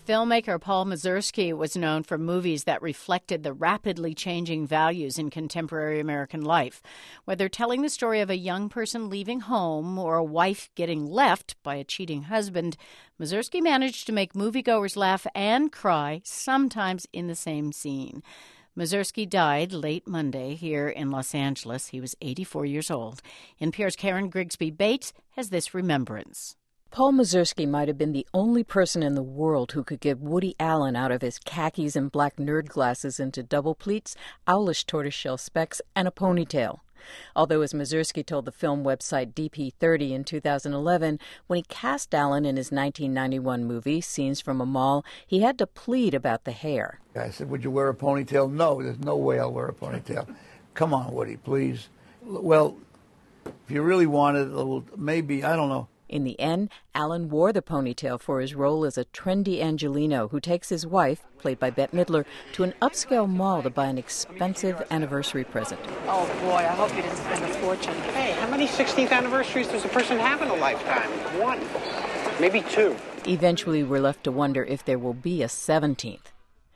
Filmmaker Paul Mazursky was known for movies that reflected the rapidly changing values in contemporary American life. Whether telling the story of a young person leaving home or a wife getting left by a cheating husband, Mazursky managed to make moviegoers laugh and cry, sometimes in the same scene. Mazursky died late Monday here in Los Angeles. He was 84 years old. NPR's Karen Grigsby Bates has this remembrance. Paul Mazursky might have been the only person in the world who could get Woody Allen out of his khakis and black nerd glasses into double pleats, owlish tortoiseshell specs, and a ponytail. Although, as Mazursky told the film website DP30 in 2011, when he cast Allen in his 1991 movie, Scenes from a Mall, he had to plead about the hair. I said, would you wear a ponytail? No, there's no way I'll wear a ponytail. Come on, Woody, please. Well, if you really wanted, maybe, I don't know. In the end, Allen wore the ponytail for his role as a trendy Angelino who takes his wife, played by Bette Midler, to an upscale mall to buy an expensive anniversary present. Oh, boy, I hope you didn't spend a fortune. Hey, how many 16th anniversaries does a person have in a lifetime? One, maybe two. Eventually, we're left to wonder if there will be a 17th.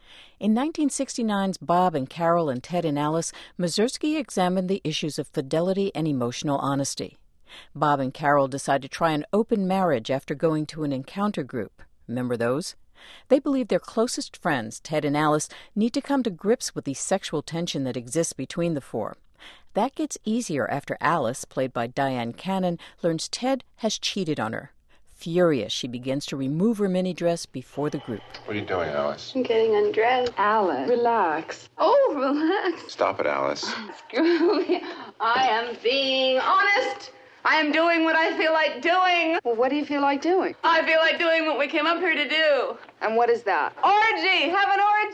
In 1969's Bob and Carol and Ted and Alice, Mazursky examined the issues of fidelity and emotional honesty. Bob and Carol decide to try an open marriage after going to an encounter group. Remember those? They believe their closest friends, Ted and Alice, need to come to grips with the sexual tension that exists between the four. That gets easier after Alice, played by Diane Cannon, learns Ted has cheated on her. Furious, she begins to remove her mini dress before the group. What are you doing, Alice? I'm getting undressed. Alice, relax. Oh, relax. Stop it, Alice. Screw me. I am being honest. I am doing what I feel like doing. Well, what do you feel like doing? I feel like doing what we came up here to do. And what is that? Orgy! Have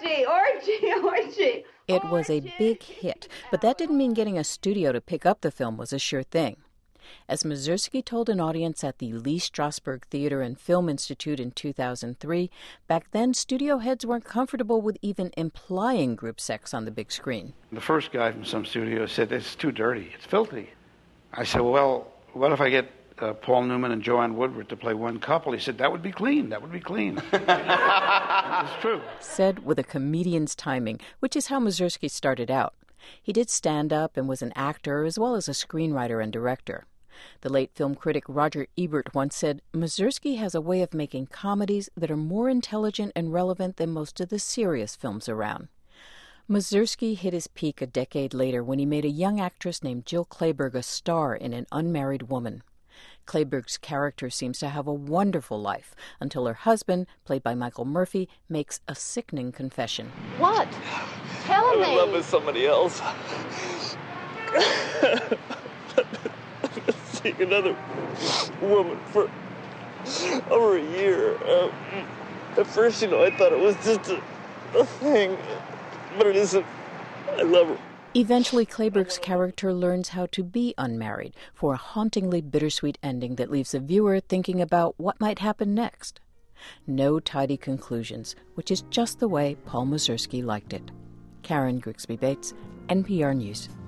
an orgy! Orgy! It was a big hit, but that didn't mean getting a studio to pick up the film was a sure thing. As Mazursky told an audience at the Lee Strasberg Theater and Film Institute in 2003, back then studio heads weren't comfortable with even implying group sex on the big screen. The first guy from some studio said, it's too dirty, it's filthy. I said, well, what if I get Paul Newman and Joanne Woodward to play one couple? He said, that would be clean. It's true. Said with a comedian's timing, which is how Mazursky started out. He did stand-up and was an actor as well as a screenwriter and director. The late film critic Roger Ebert once said, Mazursky has a way of making comedies that are more intelligent and relevant than most of the serious films around. Mazursky hit his peak a decade later when he made a young actress named Jill Clayburgh a star in An Unmarried Woman. Clayburgh's character seems to have a wonderful life until her husband, played by Michael Murphy, makes a sickening confession. What? Tell me. I'm in love with somebody else. I've been seeing another woman for over a year. At first, I thought it was just a thing. But it isn't. I love her. Eventually, Clayburgh's character learns how to be unmarried for a hauntingly bittersweet ending that leaves the viewer thinking about what might happen next. No tidy conclusions, which is just the way Paul Mazursky liked it. Karen Grigsby Bates, NPR News.